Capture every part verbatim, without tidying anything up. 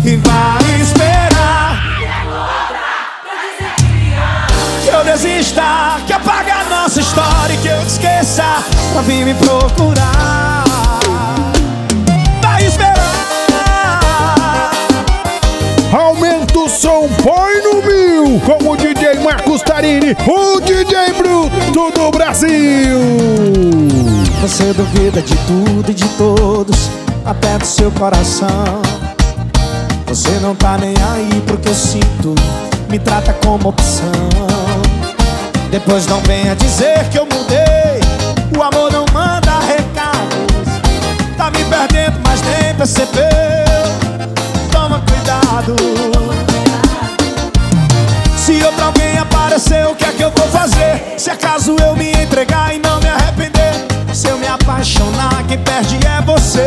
e vai esperar que eu desista, que apague a nossa história e que eu te esqueça pra vir me procurar. Vai esperar. Aumenta o som, põe no mil, com o D J Marcos Tarini, o D J Bruto do Brasil. Você duvida de tudo e de todos, até do seu coração. Você não tá nem aí pro que eu sinto, me trata como opção. Depois não venha dizer que eu mudei, o amor não manda recados. Tá me perdendo, mas nem percebeu. Toma cuidado. Se outro alguém aparecer, o que é que eu vou fazer? Se acaso eu me entregar e não me arrepender, se eu me apaixonar, quem perde é você.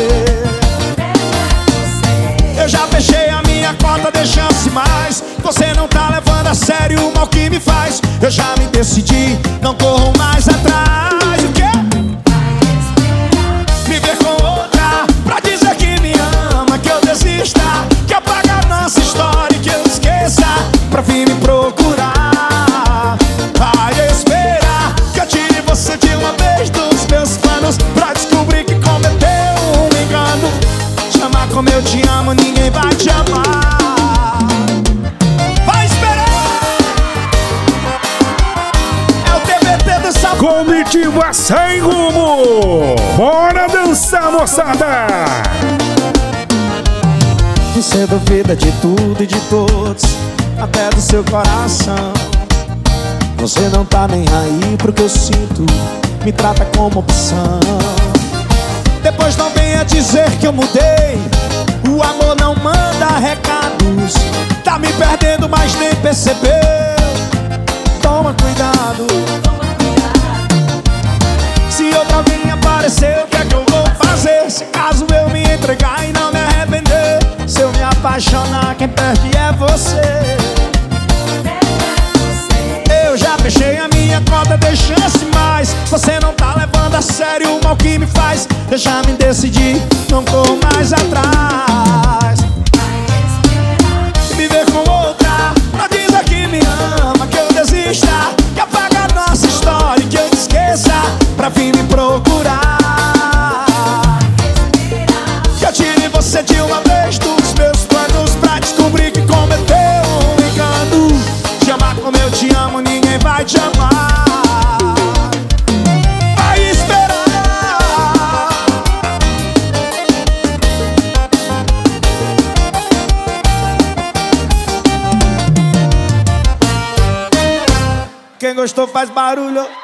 Eu já fechei a minha conta, dê chance mais. Você não tá levando a sério o mal que me faz. Eu já me decidi, não corro mais atrás. O quê? Me ver com outra, pra dizer que me ama, que eu desista, que apaga a nossa história e que eu esqueça, pra vir me procurar. Vai esperar que eu tire você de uma vez dos meus planos, pra descobrir que cometeu um engano. Te amar como eu te amo, ninguém vai te amar. Vai esperar. É o T B T do Sabor. Comitiva sem rumo. Bora dançar, moçada. Você duvida de tudo e de todos, até do seu coração. Você não tá nem aí pro que eu sinto, me trata como opção. Depois não venha dizer que eu mudei, o amor não manda recados. Tá me perdendo, mas nem percebeu. Toma cuidado. Se outro alguém aparecer, o que é que eu vou fazer? Se caso eu me entregar e não me arrepender, se eu me apaixonar, quem perde é você. Eu já fechei a minha conta, dei chance mais. Você não tá levando a sério o mal que me faz. Eu já me decidi, não corro mais atrás. Me ver com outra, pra dizer que me ama, que eu desista, que apaga a nossa história e que eu te esqueça, pra vir me procurar. Que eu tire você de uma vez dos meus planos, pra descobrir que cometeu um engano. Te amar como eu te amo, ninguém vai te amar. Vai esperar. Quem gostou faz barulho.